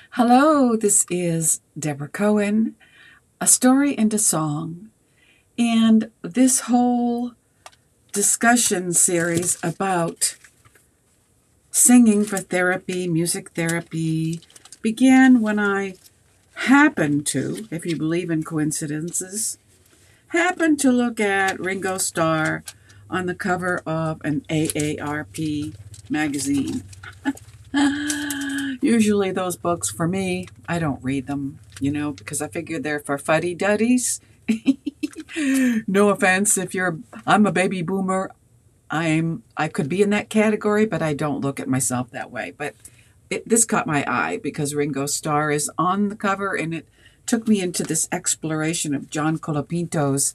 Hello, this is Deborah Cohen, A Story and a Song, and this whole discussion series about singing for therapy, music therapy, began when I happened to, if you believe in coincidences, happened to look at Ringo Starr on the cover of an AARP magazine. Usually those books, for me, I don't read them, because I figure they're for fuddy-duddies. No offense if I'm a baby boomer. I could be in that category, but I don't look at myself that way. But this caught my eye because Ringo Starr is on the cover, and it took me into this exploration of John Colapinto's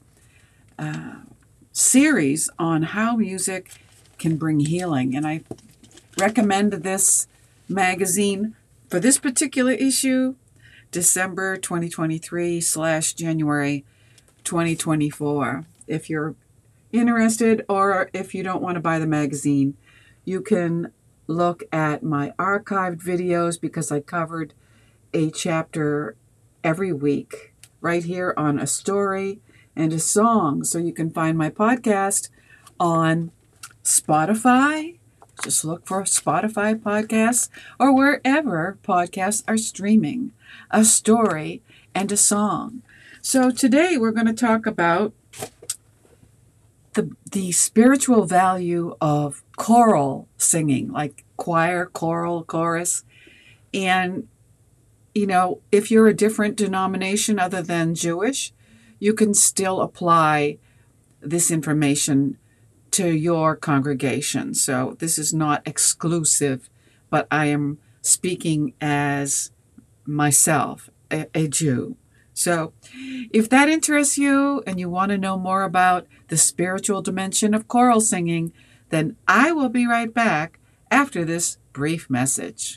series on how music can bring healing. And I recommend this magazine for this particular issue, December 2023 / January 2024. If you're interested, or if you don't want to buy the magazine, you can look at my archived videos because I covered a chapter every week right here on A Story and a Song. So you can find my podcast on Spotify. Just look for Spotify podcasts or wherever podcasts are streaming. A Story and a Song. So today we're going to talk about the spiritual value of choral singing, like choir, choral, chorus. And, if you're a different denomination other than Jewish, you can still apply this information to your congregation. So this is not exclusive, but I am speaking as myself, a Jew. So if that interests you and you want to know more about the spiritual dimension of choral singing, then I will be right back after this brief message.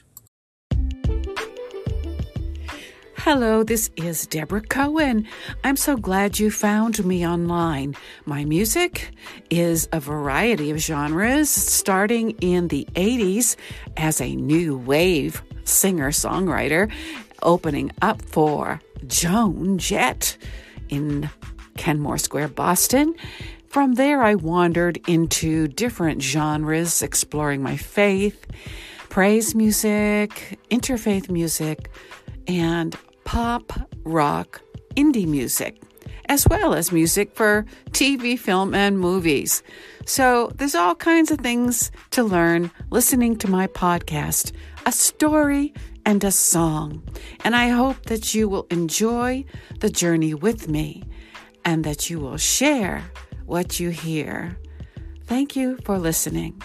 Hello, this is Deborah Cohen. I'm so glad you found me online. My music is a variety of genres, starting in the 80s as a new wave singer-songwriter, opening up for Joan Jett in Kenmore Square, Boston. From there, I wandered into different genres, exploring my faith, praise music, interfaith music, and pop, rock, indie music, as well as music for TV, film, and movies. So there's all kinds of things to learn listening to my podcast, A Story and a Song. And I hope that you will enjoy the journey with me and that you will share what you hear. Thank you for listening.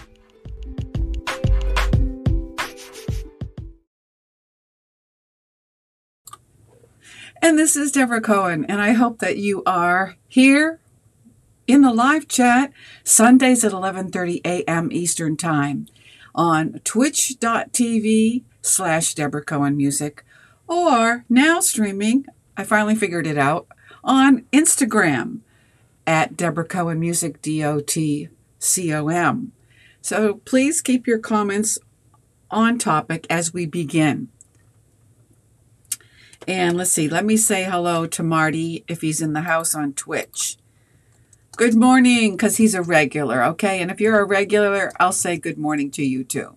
And this is Deborah Cohen, and I hope that you are here in the live chat Sundays at 11:30 a.m. Eastern Time on twitch.tv / Deborah Cohen Music, or now streaming, I finally figured it out, on Instagram at Deborah Cohen Music, DOTCOM. So please keep your comments on topic as we begin. And let's see, let me say hello to Marty if he's in the house on Twitch. Good morning, because he's a regular, okay? And if you're a regular, I'll say good morning to you too.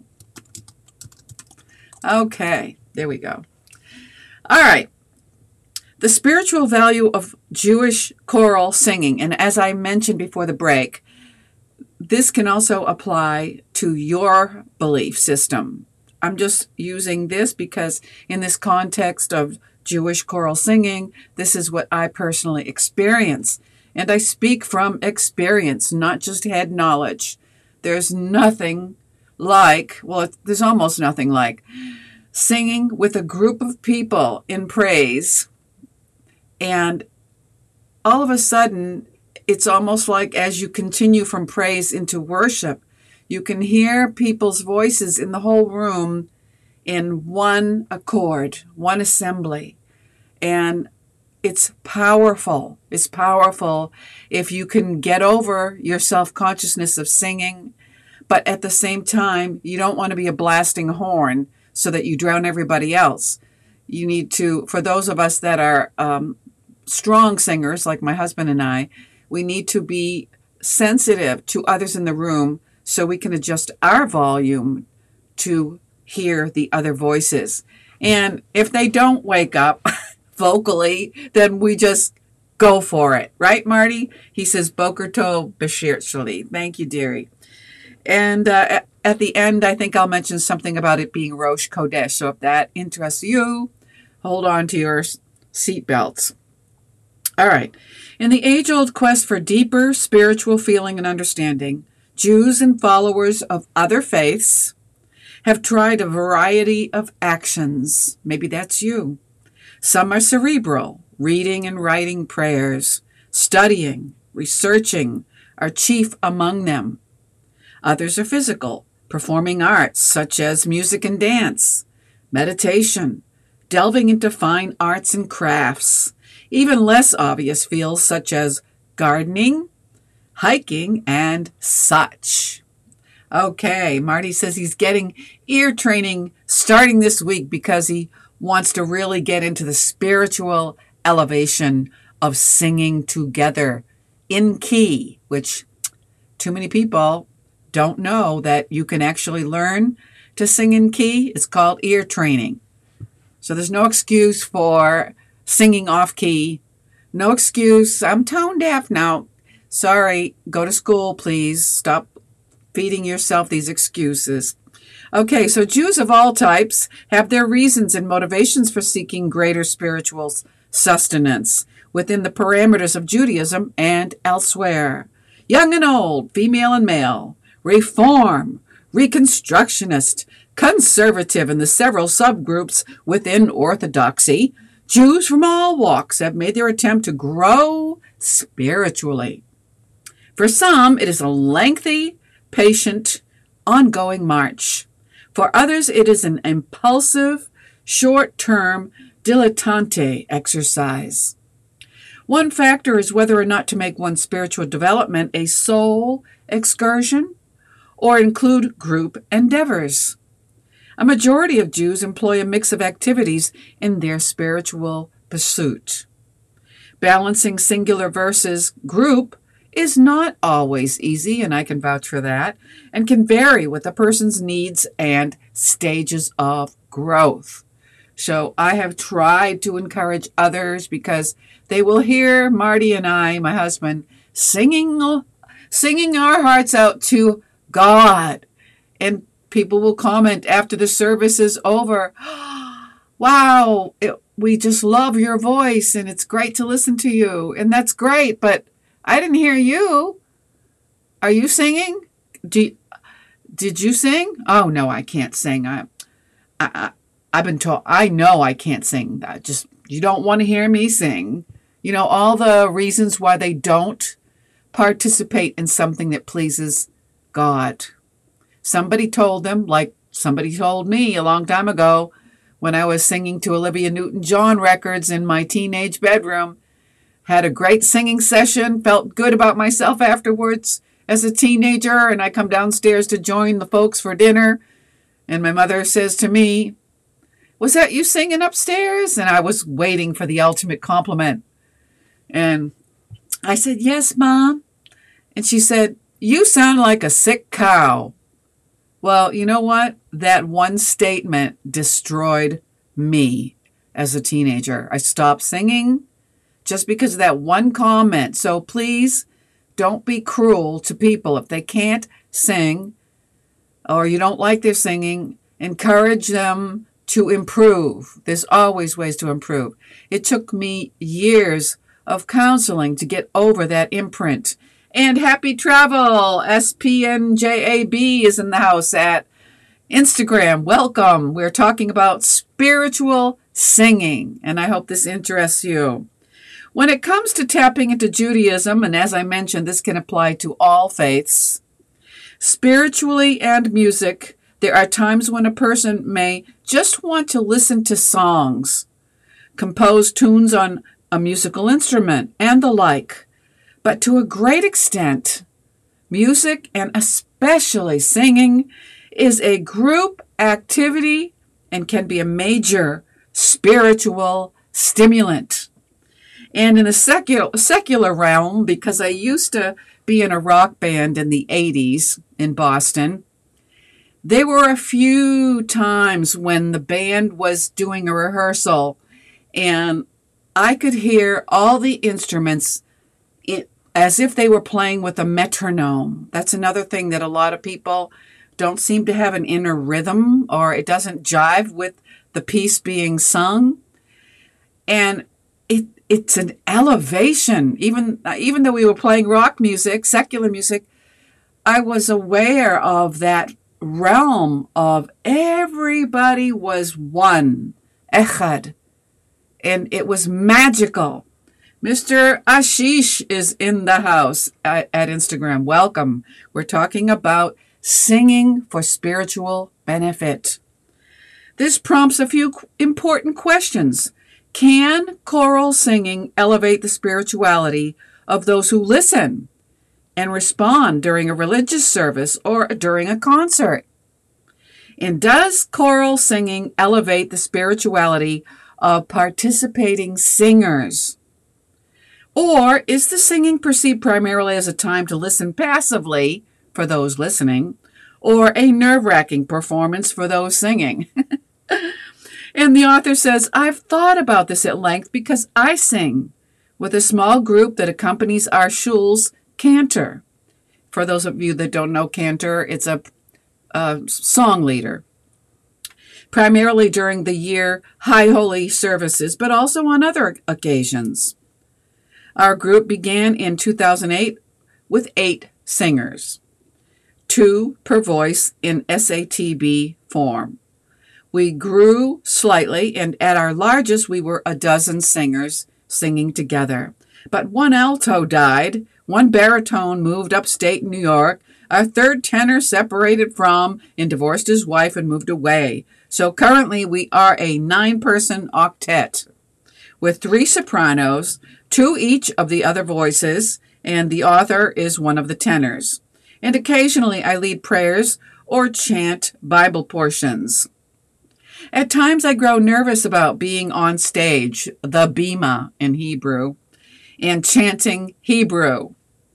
Okay, there we go. All right. The spiritual value of Jewish choral singing. And as I mentioned before the break, this can also apply to your belief system. I'm just using this because in this context of Jewish choral singing, this is what I personally experience. And I speak from experience, not just head knowledge. There's nothing like, there's almost nothing like singing with a group of people in praise. And all of a sudden, it's almost like as you continue from praise into worship, you can hear people's voices in the whole room in one accord, one assembly. And it's powerful. It's powerful if you can get over your self-consciousness of singing, but at the same time, you don't want to be a blasting horn so that you drown everybody else. You need to, for those of us that are strong singers, like my husband and I, we need to be sensitive to others in the room so we can adjust our volume to hear the other voices. And if they don't wake up vocally, then we just go for it. Right, Marty? He says, Boker Tov Bashir Shali. Thank you, dearie. And at the end, I think I'll mention something about it being Rosh Kodesh. So if that interests you, hold on to your seatbelts. All right. In the age-old quest for deeper spiritual feeling and understanding, Jews and followers of other faiths have tried a variety of actions. Maybe that's you. Some are cerebral, reading and writing prayers, studying, researching are chief among them. Others are physical, performing arts such as music and dance, meditation, delving into fine arts and crafts, even less obvious fields such as gardening, hiking, and such. Okay, Marty says he's getting ear training starting this week because he wants to really get into the spiritual elevation of singing together in key, which too many people don't know that you can actually learn to sing in key. It's called ear training. So there's no excuse for singing off key. No excuse. I'm tone deaf now. Sorry. Go to school, please. Stop feeding yourself these excuses. Okay, so Jews of all types have their reasons and motivations for seeking greater spiritual sustenance within the parameters of Judaism and elsewhere. Young and old, female and male, Reform, Reconstructionist, Conservative, and the several subgroups within Orthodoxy, Jews from all walks have made their attempt to grow spiritually. For some, it is a lengthy, patient, ongoing march. For others, it is an impulsive, short-term, dilettante exercise. One factor is whether or not to make one's spiritual development a sole excursion or include group endeavors. A majority of Jews employ a mix of activities in their spiritual pursuit. Balancing singular versus group is not always easy, and I can vouch for that, and can vary with a person's needs and stages of growth. So I have tried to encourage others because they will hear Marty and I, my husband, singing our hearts out to God. And people will comment after the service is over, wow, we just love your voice and it's great to listen to you. And that's great, but I didn't hear you. Are you singing? Did you sing? Oh, no, I can't sing. I've been told, I know I can't sing. You don't want to hear me sing. You know, all the reasons why they don't participate in something that pleases God. Somebody told them, like somebody told me a long time ago when I was singing to Olivia Newton-John records in my teenage bedroom, had a great singing session, felt good about myself afterwards as a teenager, and I come downstairs to join the folks for dinner, and my mother says to me, "Was that you singing upstairs?" And I was waiting for the ultimate compliment. And I said, "Yes, Mom." And she said, "You sound like a sick cow." Well, you know what? That one statement destroyed me as a teenager. I stopped singing just because of that one comment. So please don't be cruel to people. If they can't sing or you don't like their singing, encourage them to improve. There's always ways to improve. It took me years of counseling to get over that imprint. And happy travel. SPNJAB is in the house at Instagram. Welcome. We're talking about spiritual singing, and I hope this interests you. When it comes to tapping into Judaism, and as I mentioned, this can apply to all faiths, spiritually and music, there are times when a person may just want to listen to songs, compose tunes on a musical instrument, and the like. But to a great extent, music, and especially singing, is a group activity and can be a major spiritual stimulant. And in a secular realm, because I used to be in a rock band in the 80s in Boston, there were a few times when the band was doing a rehearsal and I could hear all the instruments as if they were playing with a metronome. That's another thing that a lot of people don't seem to have an inner rhythm, or it doesn't jive with the piece being sung. And it's an elevation. Even though we were playing rock music, secular music, I was aware of that realm of everybody was one, echad. And it was magical. Mr. Ashish is in the house at Instagram. Welcome. We're talking about singing for spiritual benefit. This prompts a few important questions. Can choral singing elevate the spirituality of those who listen and respond during a religious service or during a concert? And does choral singing elevate the spirituality of participating singers? Or is the singing perceived primarily as a time to listen passively for those listening, or a nerve-wracking performance for those singing? And the author says, I've thought about this at length because I sing with a small group that accompanies our shul's cantor. For those of you that don't know cantor, it's a song leader. Primarily during the year high holy services, but also on other occasions. Our group began in 2008 with 8 singers, 2 per voice in SATB form. We grew slightly, and at our largest, we were a dozen singers singing together. But 1 alto died, 1 baritone moved upstate New York, our 3rd tenor separated from and divorced his wife and moved away. So currently we are a 9-person octet with 3 sopranos, 2 each of the other voices, and the author is one of the tenors. And occasionally I lead prayers or chant Bible portions. At times I grow nervous about being on stage, the bima in Hebrew, and chanting Hebrew.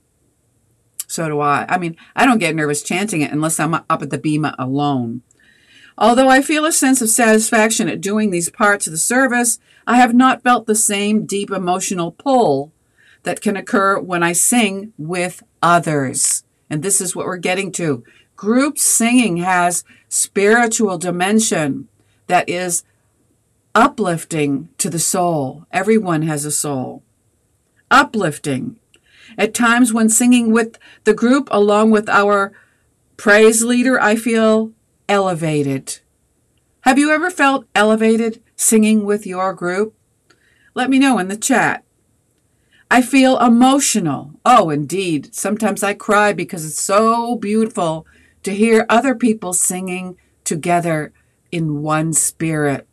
So do I. I mean, I don't get nervous chanting it unless I'm up at the bima alone. Although I feel a sense of satisfaction at doing these parts of the service, I have not felt the same deep emotional pull that can occur when I sing with others. And this is what we're getting to. Group singing has spiritual dimension that is uplifting to the soul. Everyone has a soul. Uplifting. At times when singing with the group along with our praise leader, I feel elevated. Have you ever felt elevated singing with your group? Let me know in the chat. I feel emotional. Oh, indeed. Sometimes I cry because it's so beautiful to hear other people singing together in one spirit.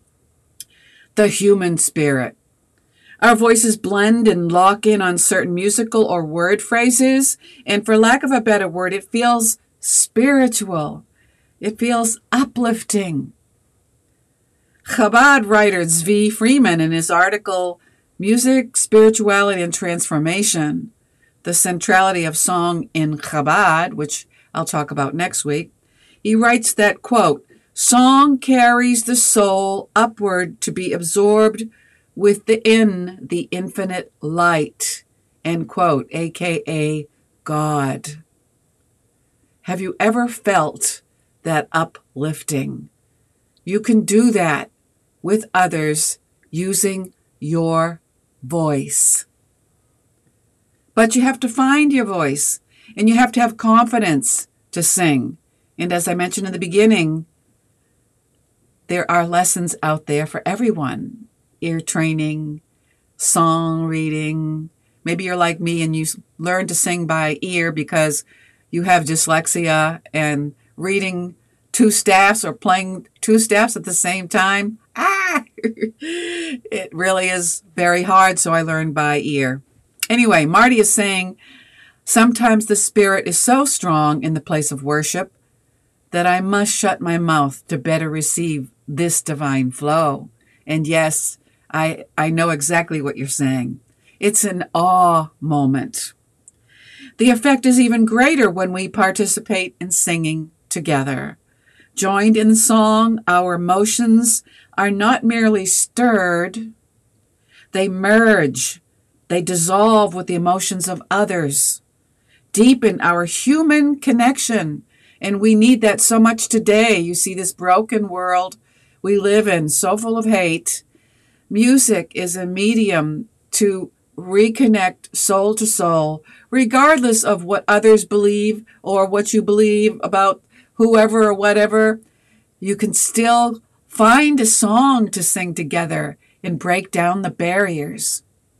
The human spirit. Our voices blend and lock in on certain musical or word phrases, and for lack of a better word, it feels spiritual. It feels uplifting. Chabad writer Zvi Freeman, in his article, Music, Spirituality, and Transformation, The Centrality of Song in Chabad, which I'll talk about next week, he writes that, quote, song carries the soul upward to be absorbed within the infinite light, end quote, aka God. Have you ever felt that uplifting? You can do that with others using your voice. But you have to find your voice, and you have to have confidence to sing. And as I mentioned in the beginning, there are lessons out there for everyone. Ear training, song reading. Maybe you're like me and you learn to sing by ear because you have dyslexia, and reading 2 staffs or playing 2 staffs at the same time. It really is very hard, so I learned by ear. Anyway, Marty is saying, sometimes the Spirit is so strong in the place of worship that I must shut my mouth to better receive this divine flow. And yes, I know exactly what you're saying. It's an awe moment. The effect is even greater when we participate in singing together. Joined in song, our emotions are not merely stirred, they merge, they dissolve with the emotions of others, deepen our human connection. And we need that so much today. You see, this broken world we live in, so full of hate. Music is a medium to reconnect soul to soul, regardless of what others believe or what you believe about whoever or whatever. You can still find a song to sing together and break down the barriers.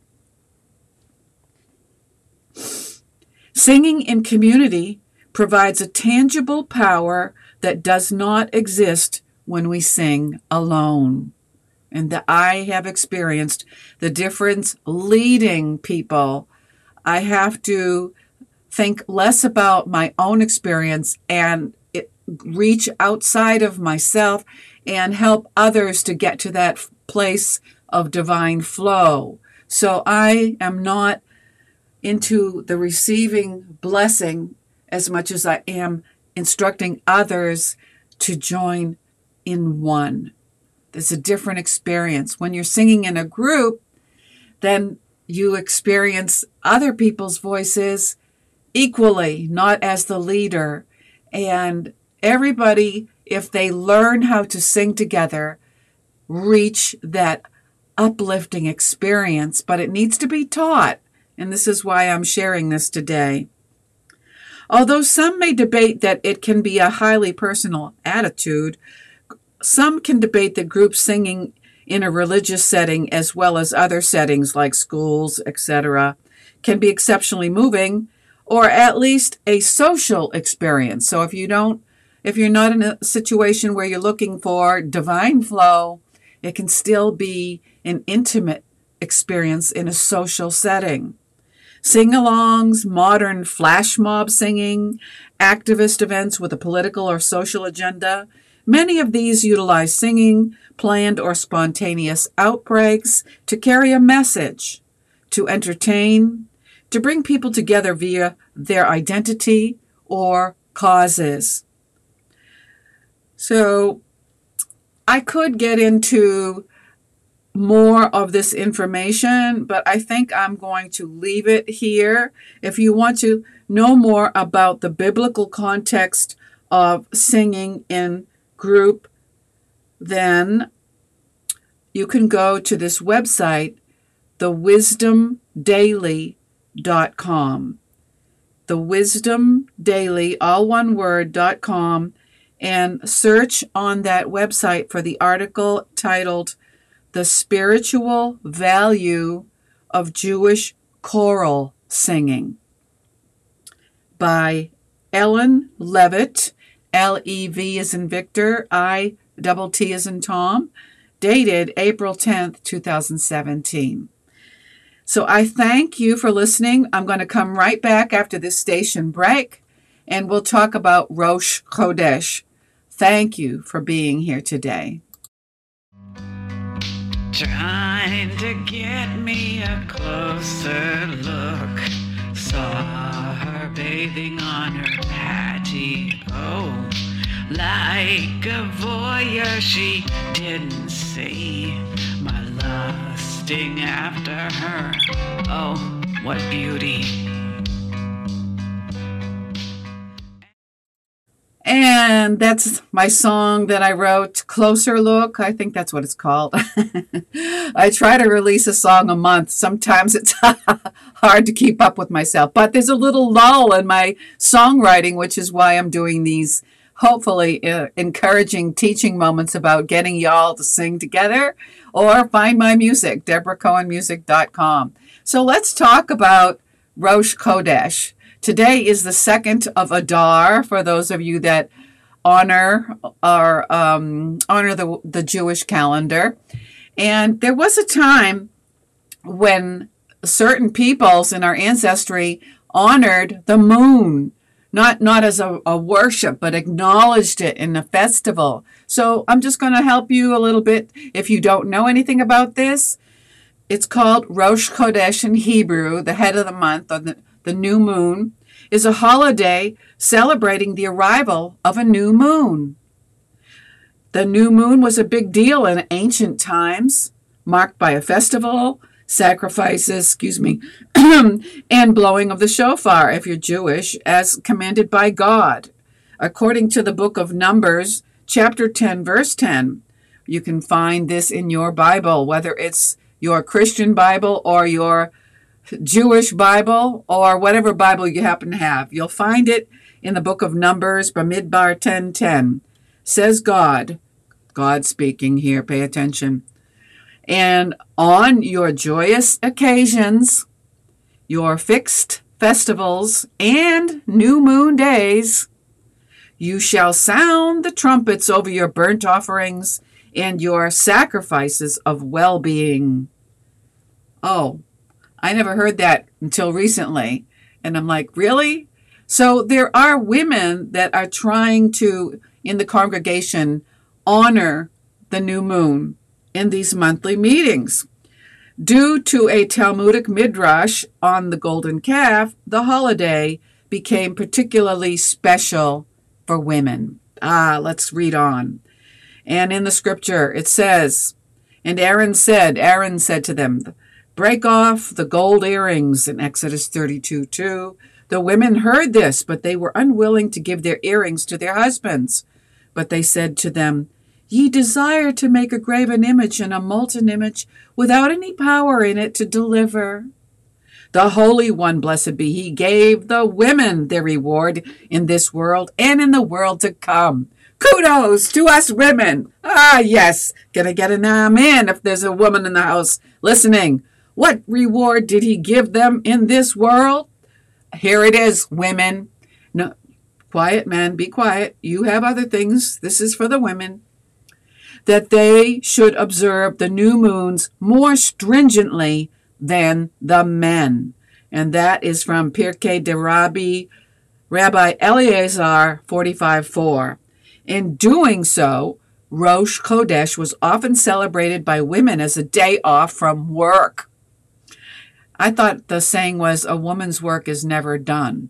Singing in community provides a tangible power that does not exist when we sing alone. And that I have experienced the difference leading people. I have to think less about my own experience and reach outside of myself and help others to get to that place of divine flow. So I am not into the receiving blessing as much as I am instructing others to join in one. There's a different experience. When you're singing in a group, then you experience other people's voices equally, not as the leader. And everybody, if they learn how to sing together, reach that uplifting experience. But it needs to be taught. And this is why I'm sharing this today. Although some may debate that it can be a highly personal attitude, some can debate that group singing in a religious setting as well as other settings like schools, etc., can be exceptionally moving or at least a social experience. So if you're not in a situation where you're looking for divine flow, it can still be an intimate experience in a social setting. Sing-alongs, modern flash mob singing, activist events with a political or social agenda, many of these utilize singing, planned or spontaneous outbreaks to carry a message, to entertain, to bring people together via their identity or causes. So I could get into more of this information, but I think I'm going to leave it here. If you want to know more about the biblical context of singing in group, then you can go to this website, thewisdomdaily.com. Thewisdomdaily, all one word, .com, and search on that website for the article titled The Spiritual Value of Jewish Choral Singing by Ellen Levitt, L-E-V as in Victor, I-T-T as in Tom, dated April 10th, 2017. So I thank you for listening. I'm going to come right back after this station break, and we'll talk about Rosh Chodesh. Thank you for being here today. Trying to get me a closer look. Saw her bathing on her patio. Like a voyeur, she didn't see my lusting after her. Oh, what beauty. And that's my song that I wrote, Closer Look. I think that's what it's called. I try to release a song a month. Sometimes it's hard to keep up with myself. But there's a little lull in my songwriting, which is why I'm doing these, hopefully, encouraging teaching moments about getting y'all to sing together or find my music, DeborahCohenMusic.com. So let's talk about Rosh Chodesh. Today is the 2nd of Adar, for those of you that honor the Jewish calendar. And there was a time when certain peoples in our ancestry honored the moon, not as a worship, but acknowledged it in a festival. So I'm just going to help you a little bit if you don't know anything about this. It's called Rosh Chodesh in Hebrew, the head of the month, or the new moon, is a holiday celebrating the arrival of a new moon. The new moon was a big deal in ancient times, marked by a festival, sacrifices, and blowing of the shofar, if you're Jewish, as commanded by God. According to the book of Numbers, chapter 10, verse 10, you can find this in your Bible, whether it's your Christian Bible or your Jewish Bible or whatever Bible you happen to have. You'll find it in the book of Numbers, Bamidbar 10:10. Says God speaking here, pay attention. And on your joyous occasions, your fixed festivals, and new moon days, you shall sound the trumpets over your burnt offerings and your sacrifices of well-being. Oh, I never heard that until recently. And I'm like, really? So there are women that are trying to, in the congregation, honor the new moon in these monthly meetings. Due to a Talmudic midrash on the golden calf, the holiday became particularly special for women. Let's read on. And in the scripture, it says, and Aaron said to them, break off the gold earrings in Exodus 32:2. The women heard this, but they were unwilling to give their earrings to their husbands. But they said to them, ye desire to make a graven image and a molten image without any power in it to deliver. The Holy One, blessed be He, gave the women their reward in this world and in the world to come. Kudos to us women. Yes. Gonna get an amen if there's a woman in the house listening. What reward did He give them in this world? Here it is, women. No, quiet, men, be quiet. You have other things. This is for the women. That they should observe the new moons more stringently than the men. And that is from Pirkei de Rabbi Eleazar 45:4. In doing so, Rosh Chodesh was often celebrated by women as a day off from work. I thought the saying was, a woman's work is never done.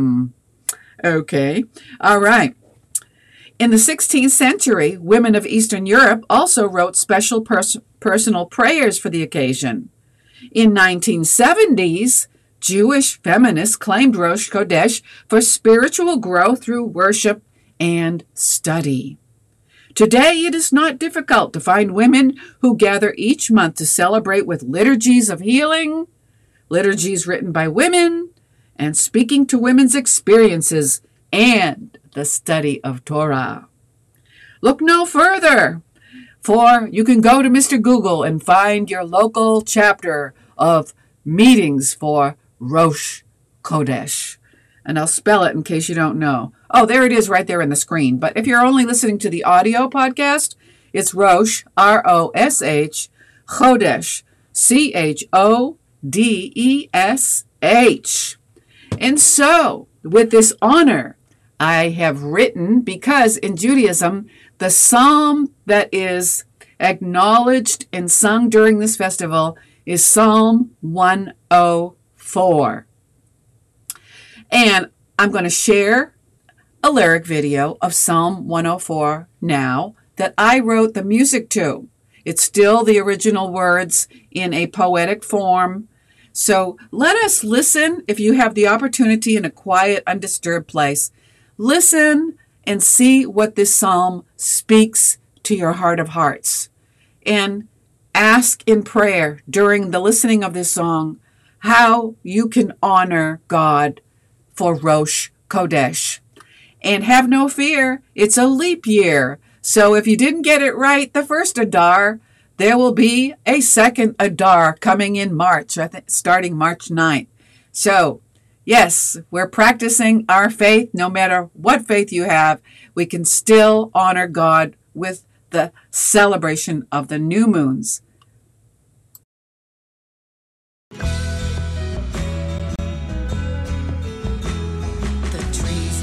Okay. All right. In the 16th century, women of Eastern Europe also wrote special personal prayers for the occasion. In 1970s, Jewish feminists claimed Rosh Chodesh for spiritual growth through worship and study. Today, it is not difficult to find women who gather each month to celebrate with liturgies of healing, liturgies written by women, and speaking to women's experiences and the study of Torah. Look no further, for you can go to Mr. Google and find your local chapter of meetings for Rosh Chodesh. And I'll spell it in case you don't know. Oh, there it is right there in the screen. But if you're only listening to the audio podcast, it's Rosh, R-O-S-H, Chodesh, C-H-O-D-E-S-H. And so, with this honor, I have written, because in Judaism, the psalm that is acknowledged and sung during this festival is Psalm 104. And I'm going to share a lyric video of Psalm 104 now that I wrote the music to. It's still the original words in a poetic form. So let us listen, if you have the opportunity in a quiet, undisturbed place. Listen and see what this psalm speaks to your heart of hearts. And ask in prayer during the listening of this song how you can honor God for Rosh Chodesh. And have no fear, it's a leap year. So if you didn't get it right the first Adar, there will be a second Adar coming in March, I think starting March 9th. So, yes, we're practicing our faith. No matter what faith you have, we can still honor God with the celebration of the new moons. The trees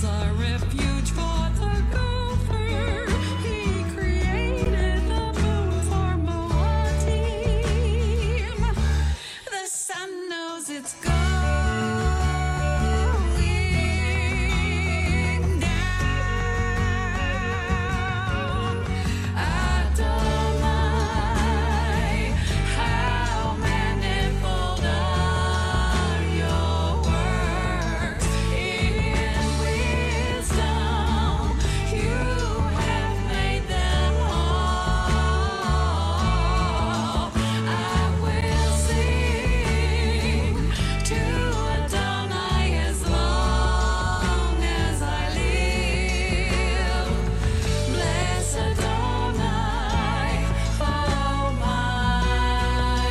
a refuge for the gopher. He created the moon for Moadim. The sun knows it's going down. Adonai, how manifold are your works. In wisdom, you have made them all. I will sing to Adonai as long as I live. Bless Adonai, oh my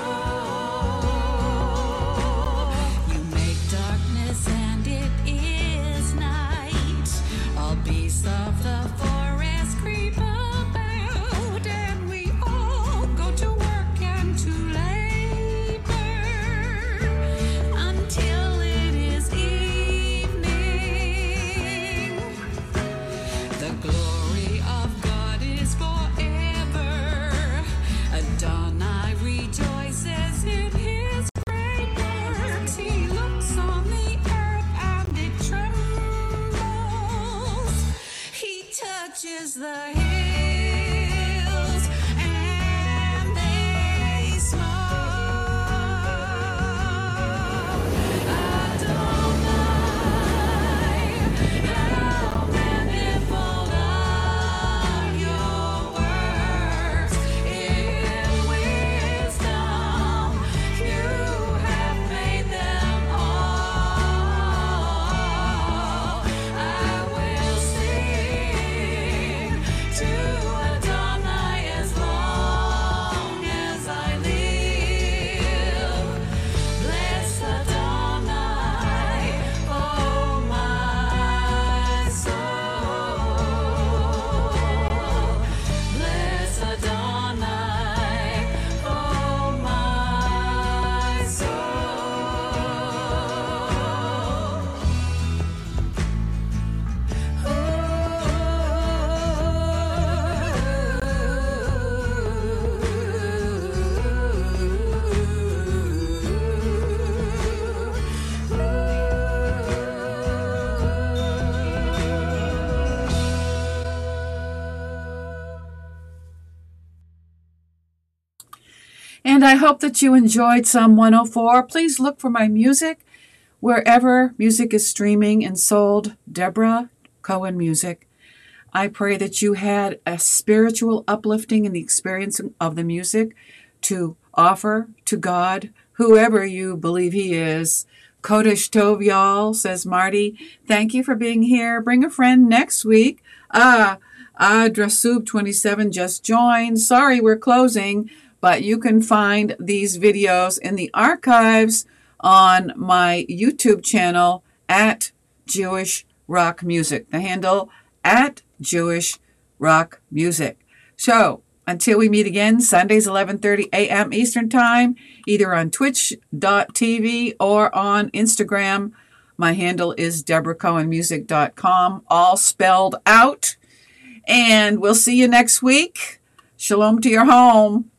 soul. You make darkness and it is night. All beasts of the forest creep about, and we all go to work and to labor until it is evening. The glory of God is forever. Adonai rejoices in his great works. He looks on the earth and it trembles. He touches the hills and they smoke. Adonai, how manifold are your works. In wisdom, you have made them all. I will sing to Adonai as long as I live. Bless Adonai, oh my soul. Bless Adonai, oh my And I hope that you enjoyed Psalm 104. Please look for my music wherever music is streaming and sold. Deborah Cohen Music. I pray that you had a spiritual uplifting in the experience of the music to offer to God, whoever you believe he is. Kodesh Tov, y'all, says Marty. Thank you for being here. Bring a friend next week. Drasub 27 just joined. Sorry, we're closing, but you can find these videos in the archives on my YouTube channel at Jewish Rock Music. The handle at Jewish Rock Music. So, until we meet again, Sundays 11:30 a.m. Eastern Time, either on twitch.tv or on Instagram. My handle is DeborahCohenMusic.com, all spelled out. And we'll see you next week. Shalom to your home.